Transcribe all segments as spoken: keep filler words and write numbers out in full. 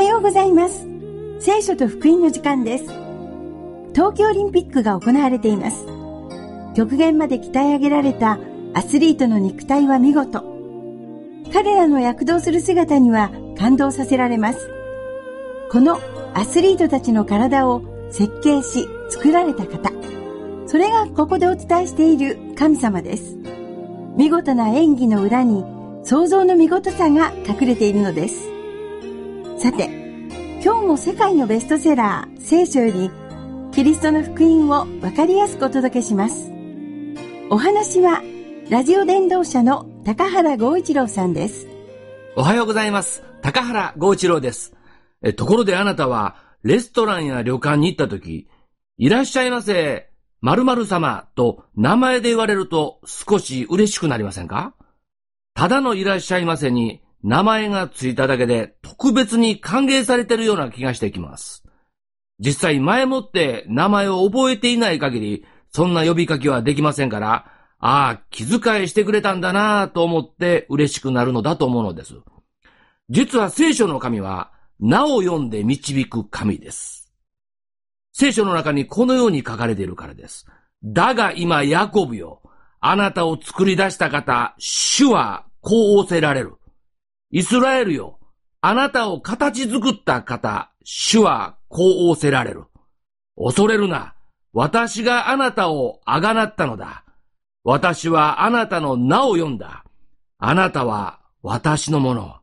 ようございます。聖書と福音の時間です。東京オリンピックが行われています。極限まで鍛え上げられたアスリートの肉体は見事。彼らの躍動する姿には感動させられます。このアスリートたちの体を設計し作られた方、それがここでお伝えしている神様です。見事な演技の裏に創造の見事さが隠れているのです。さて、今日も世界のベストセラー聖書よりキリストの福音を分かりやすくお届けします。お話はラジオ伝道者の高原剛一郎さんです。 おはようございます。高原剛一郎です。えところであなたはレストランや旅館に行った時、いらっしゃいませ〇〇様と名前で言われると少し嬉しくなりませんか？ただのいらっしゃいませに名前がついただけで特別に歓迎されているような気がしてきます。実際前もって名前を覚えていない限りそんな呼びかけはできませんから、ああ気遣いしてくれたんだなぁと思って嬉しくなるのだと思うのです。実は聖書の神は名を読んで導く神です。聖書の中にこのように書かれているからです。だが今ヤコブよ、あなたを作り出した方、主はこう仰せられる。イスラエルよ、あなたを形作った方、主はこう仰せられる。恐れるな。私があなたをあがなったのだ。私はあなたの名を読んだ。あなたは私のもの。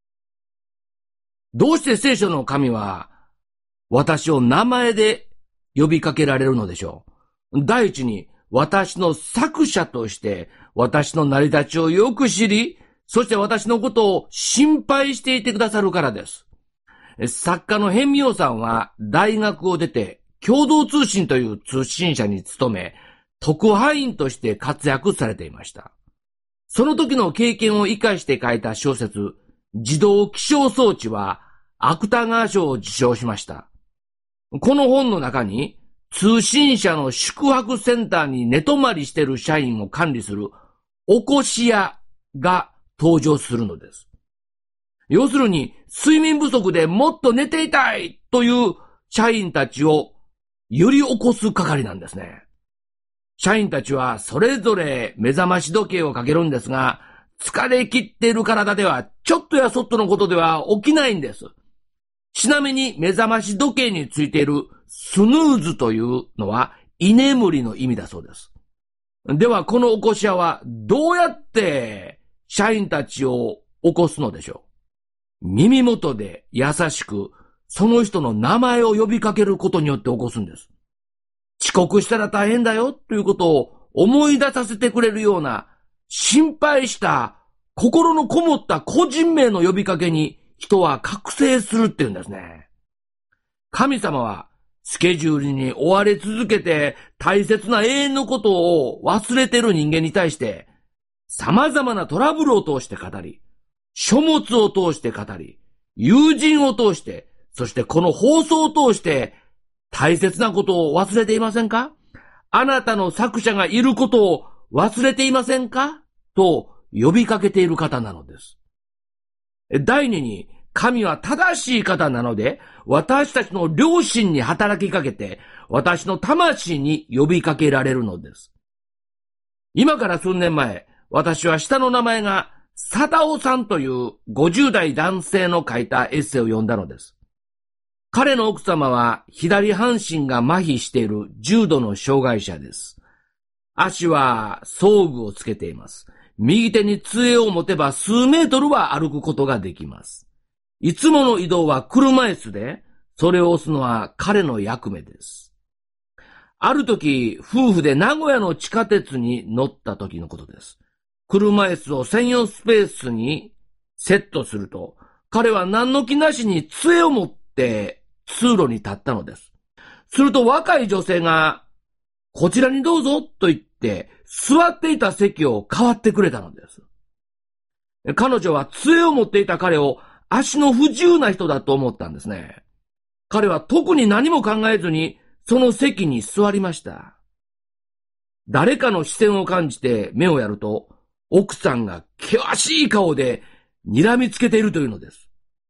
どうして聖書の神は私を名前で呼びかけられるのでしょう。第一に、私の作者として私の成り立ちをよく知り、そして私のことを心配していてくださるからです。作家の辺見生さんは大学を出て共同通信という通信社に勤め、特派員として活躍されていました。その時の経験を生かして書いた小説、自動気象装置は芥川賞を受賞しました。この本の中に通信社の宿泊センターに寝泊まりしている社員を管理する起こし屋が登場するのです。要するに睡眠不足でもっと寝ていたいという社員たちをより起こす係なんですね。社員たちはそれぞれ目覚まし時計をかけるんですが、疲れ切っている体ではちょっとやそっとのことでは起きないんです。ちなみに目覚まし時計についているスヌーズというのは居眠りの意味だそうです。ではこの起こし屋はどうやって社員たちを起こすのでしょう。耳元で優しくその人の名前を呼びかけることによって起こすんです。遅刻したら大変だよということを思い出させてくれるような心配した心のこもった個人名の呼びかけに人は覚醒するっていうんですね。神様はスケジュールに追われ続けて大切な永遠のことを忘れている人間に対して様々なトラブルを通して語り、書物を通して語り、友人を通して、そしてこの放送を通して大切なことを忘れていませんか？あなたの作者がいることを忘れていませんか？と呼びかけている方なのです。第二に、神は正しい方なので、私たちの良心に働きかけて、私の魂に呼びかけられるのです。今から数年前、私は下の名前がサダオさんというごじゅう代男性の書いたエッセイを読んだのです。彼の奥様は左半身が麻痺している重度の障害者です。足は装具をつけています。右手に杖を持てば数メートルは歩くことができます。いつもの移動は車椅子で、それを押すのは彼の役目です。ある時、夫婦で名古屋の地下鉄に乗った時のことです。車椅子を専用スペースにセットすると、彼は何の気なしに杖を持って通路に立ったのです。すると若い女性が、こちらにどうぞと言って、座っていた席を代わってくれたのです。彼女は杖を持っていた彼を足の不自由な人だと思ったんですね。彼は特に何も考えずにその席に座りました。誰かの視線を感じて目をやると、奥さんが険しい顔で睨みつけているというのです。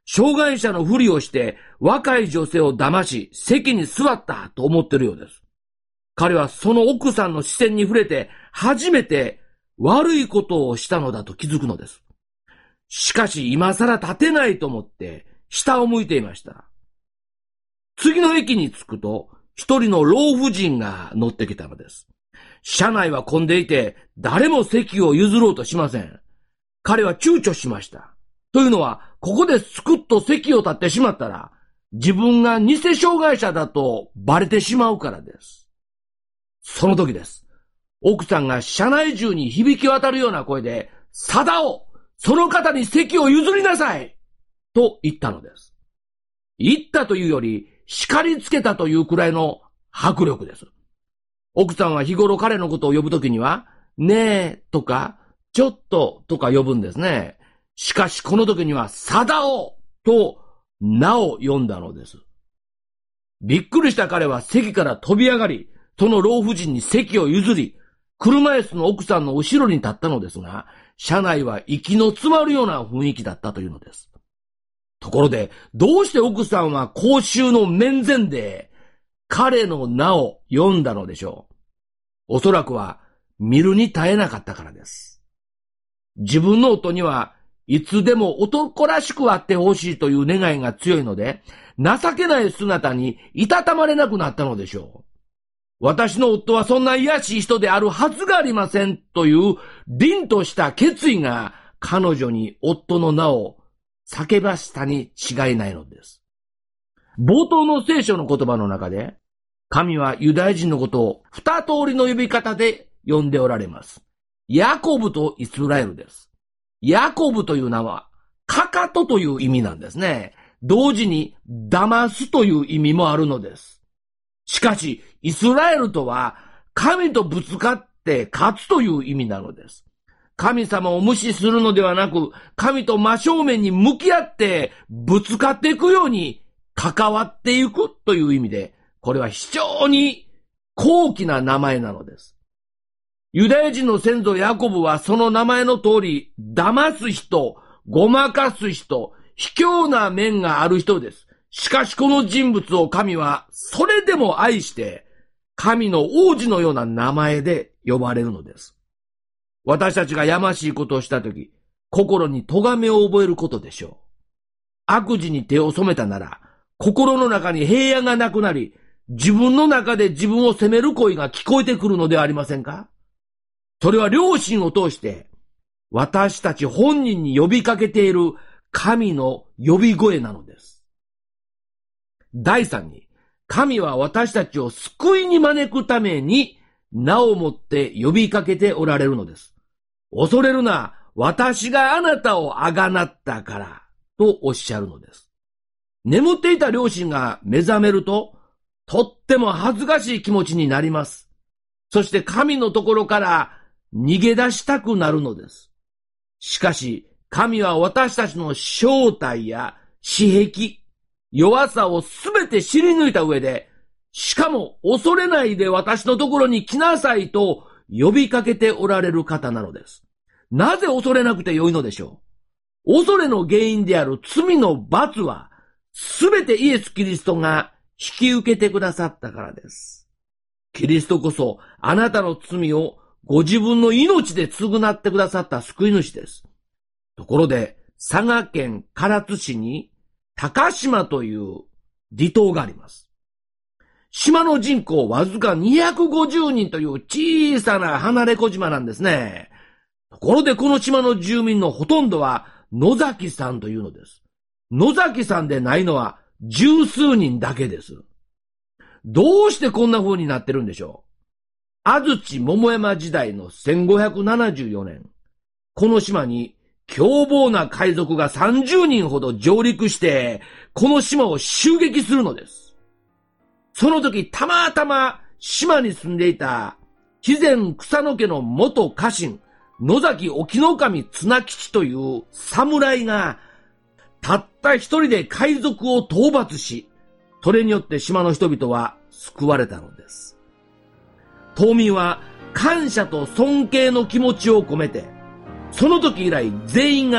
障害者のふりをして若い女性を騙し席に座ったと思ってるようです。彼はその奥さんの視線に触れて初めて悪いことをしたのだと気づくのです。しかし今更立てないと思って下を向いていました。次の駅に着くと一人の老婦人が乗ってきたのです。車内は混んでいて誰も席を譲ろうとしません。彼は躊躇しました。というのは、ここですくっと席を立ってしまったら、自分が偽障害者だとバレてしまうからです。その時です。奥さんが車内中に響き渡るような声で、サダオ、その方に席を譲りなさいと言ったのです。言ったというより、叱りつけたというくらいの迫力です。奥さんは日頃彼のことを呼ぶときには、ねえとか、ちょっととか呼ぶんですね。しかしこの時にはサダオと名を呼んだのです。びっくりした彼は席から飛び上がり、その老婦人に席を譲り、車椅子の奥さんの後ろに立ったのですが、車内は息の詰まるような雰囲気だったというのです。ところで、どうして奥さんは公衆の面前で彼の名を呼んだのでしょう。おそらくは見るに耐えなかったからです。自分の夫にはいつでも男らしくあってほしいという願いが強いので、情けない姿にいたたまれなくなったのでしょう。私の夫はそんな卑しい人であるはずがありませんという凛とした決意が彼女に夫の名を叫ばしたに違いないのです。冒頭の聖書の言葉の中で、神はユダヤ人のことを二通りの呼び方で呼んでおられます。ヤコブとイスラエルです。ヤコブという名は、かかとという意味なんですね。同時に、騙すという意味もあるのです。しかし、イスラエルとは、神とぶつかって勝つという意味なのです。神様を無視するのではなく、神と真正面に向き合ってぶつかっていくように関わっていくという意味で、これは非常に高貴な名前なのです。ユダヤ人の先祖ヤコブはその名前の通り、騙す人、ごまかす人、卑怯な面がある人です。しかしこの人物を神はそれでも愛して、神の王子のような名前で呼ばれるのです。私たちがやましいことをしたとき、心に咎めを覚えることでしょう。悪事に手を染めたなら、心の中に平安がなくなり、自分の中で自分を責める声が聞こえてくるのではありませんか？それは良心を通して、私たち本人に呼びかけている神の呼び声なのです。第三に、神は私たちを救いに招くために名をもって呼びかけておられるのです。恐れるな、私があなたをあがなったから、とおっしゃるのです。眠っていた両親が目覚めると、とっても恥ずかしい気持ちになります。そして神のところから逃げ出したくなるのです。しかし、神は私たちの正体や私癖、弱さをすべて知り抜いた上で、しかも恐れないで私のところに来なさいと呼びかけておられる方なのです。なぜ恐れなくてよいのでしょう？恐れの原因である罪の罰は、すべてイエス・キリストが引き受けてくださったからです。キリストこそあなたの罪をご自分の命で償ってくださった救い主です。ところで、佐賀県唐津市に高島という離島があります。島の人口わずかにひゃくごじゅうにんという小さな離れ小島なんですね。ところでこの島の住民のほとんどは野崎さんというのです。野崎さんでないのは十数人だけです。どうしてこんな風になってるんでしょう？安土桃山時代のせんごひゃくななじゅうよねん、この島に凶暴な海賊がさんじゅうにんほど上陸して、この島を襲撃するのです。その時、たまたま島に住んでいた、肥前草野家の元家臣、野崎沖ノ守綱吉という侍が、たった一人で海賊を討伐し、それによって島の人々は救われたのです。島民は感謝と尊敬の気持ちを込めて、その時以来全員が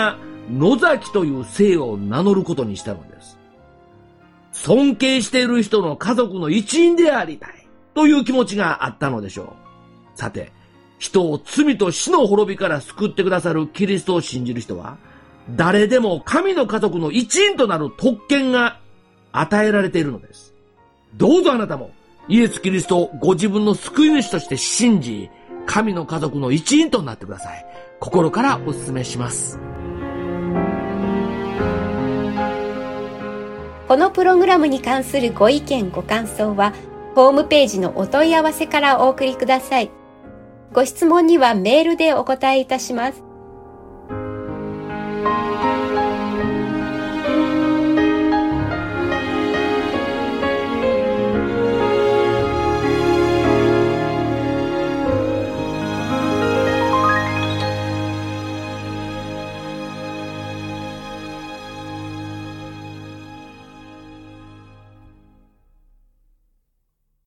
野崎という姓を名乗ることにしたのです。尊敬している人の家族の一員でありたいという気持ちがあったのでしょう。さて、人を罪と死の滅びから救ってくださるキリストを信じる人は、誰でも神の家族の一員となる特権が与えられているのです。どうぞあなたもイエス・キリストをご自分の救い主として信じ、神の家族の一員となってください。心からお勧めします。 このプログラムに関するご意見ご感想はホームページのお問い合わせからお送りください。ご質問にはメールでお答えいたします。